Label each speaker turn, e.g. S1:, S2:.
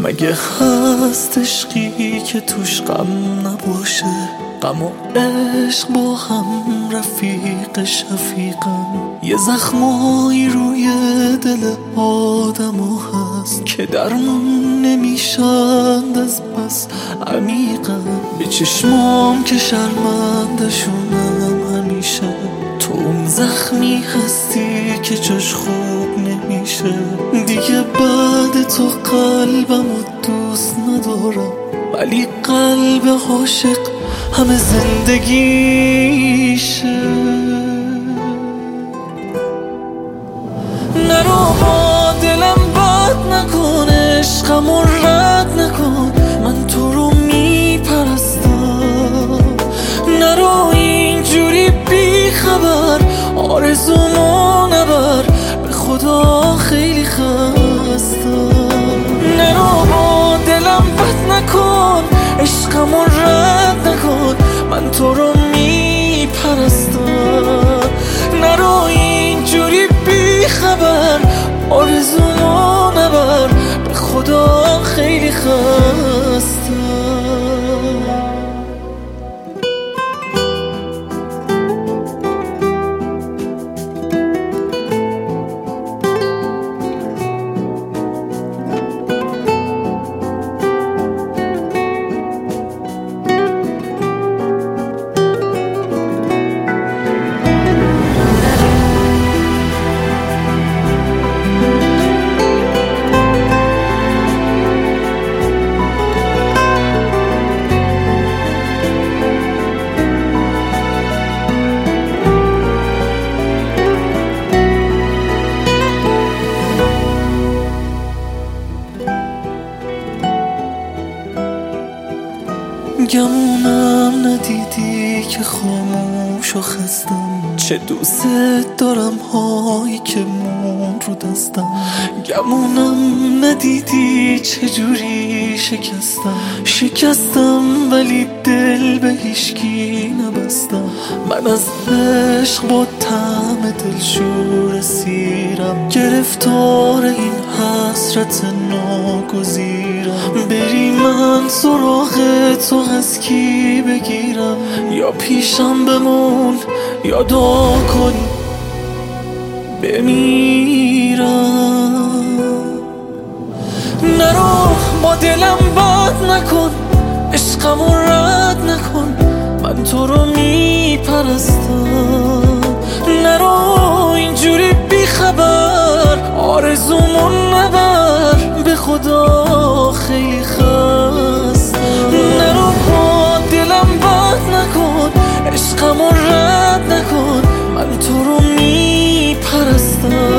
S1: مگه هست عشقی که توش غم نباشه؟ غم و عشق با هم رفیق شفیقن. یه زخمایی روی دل آدمو هست که درمون نمیشند از بس عمیقن. به چشمام که شرمندشونم همیشه، تو اون زخمی هستی که جاش خوب نمیشه. دیگه بعد تو قلبمو دوست ندارم، ولی قلب عاشق همه زندگیشه. نرو با دلم بد نکن، عشقمو رد نکن، من تو رو میپرستم. نرو اینجوری بی خبر آرزومو نبر، به خدا خیلی خستم. نرو با دلم بد نکن، عشقمو رد نکن، من تو رو میپرستم. نرو اینجوری بی خبر آرزومو نبر، به خدا خیلی خستم. گمونم ندیدی که خاموش و خستم، چه دوست دارم هایی که مون رو دستم. گمونم ندیدی چجوری شکستم، ولی دل به هیچکی نبستم. من از عشق با طعم دلشور سیرم، گرفتار این حسرت ناگزیرم. بری من سراغ تو از کی بگیرم؟ یا پیشم بمون یا دعا کن بمیرم. نرو با دلم بد نکن، عشقمو رد نکن، من تو رو میپرستم. نرو اینجوری بی خبر آرزومون نبر، به خدا خیلی خستم. نرو با دلم بد نکن، عشقمو رد نکن، من تو رو میپرستم.